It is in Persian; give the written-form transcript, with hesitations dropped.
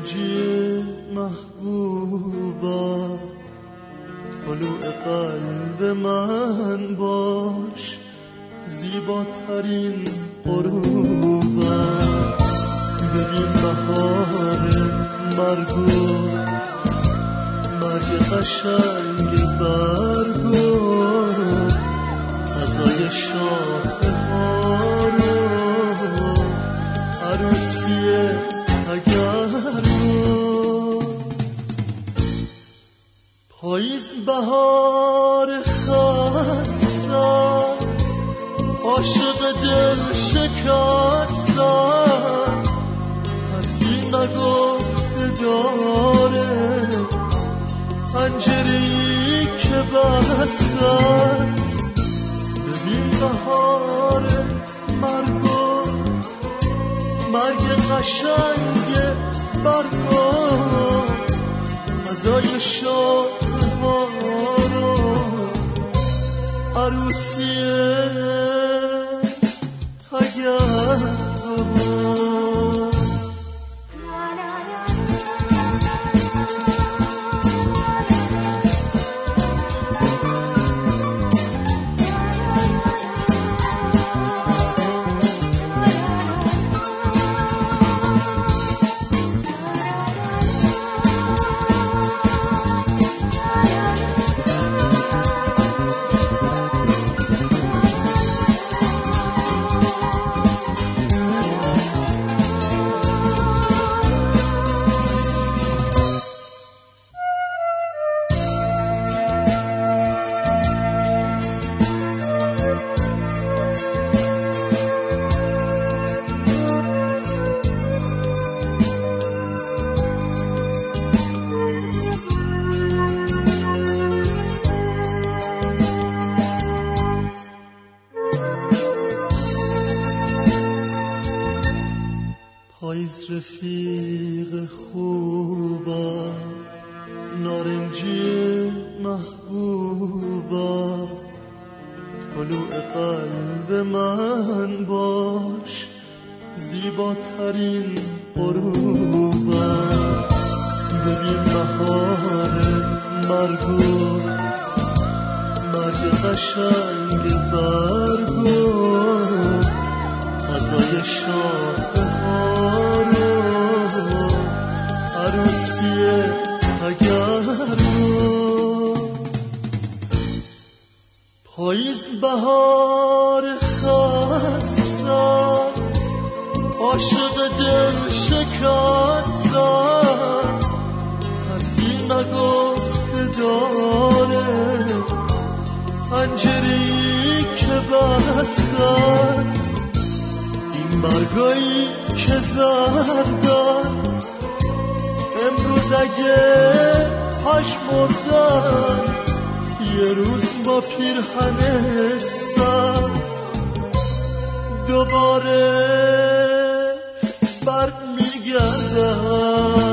نارنجی محبوبا طلوع قلب من باش، زیباترین غروبا. ببین بهار مرگو، مرگ قشنگ برگو، غذای شاخه ها رو، عروسی تگرگو. پاییز بهار خستم، عاشق دل شکستم، هرکی نگفته داره پنجره‌ای که بسته است. ببین بهار مرگو، مرگ قشنگ برگو، غذای شاخه ها رو، عروسی تگرگو. پاییز رفیق خوبا، نارنجی محبوبا، طلوع قلب من باش، زیباترین غروبا. ببین بهار مرگو، مرگ قشنگ برگو، غذای شاخه ها رو، عروسی تگرگو. پاییز بهار خستم، عاشق دل شکستم، هرکی نگفته داره پنجره‌ای که بسته است. این برگایی که زردن امروز اگه پشمردن، یه روز با پیرهن سبز دوباره برمیگردن.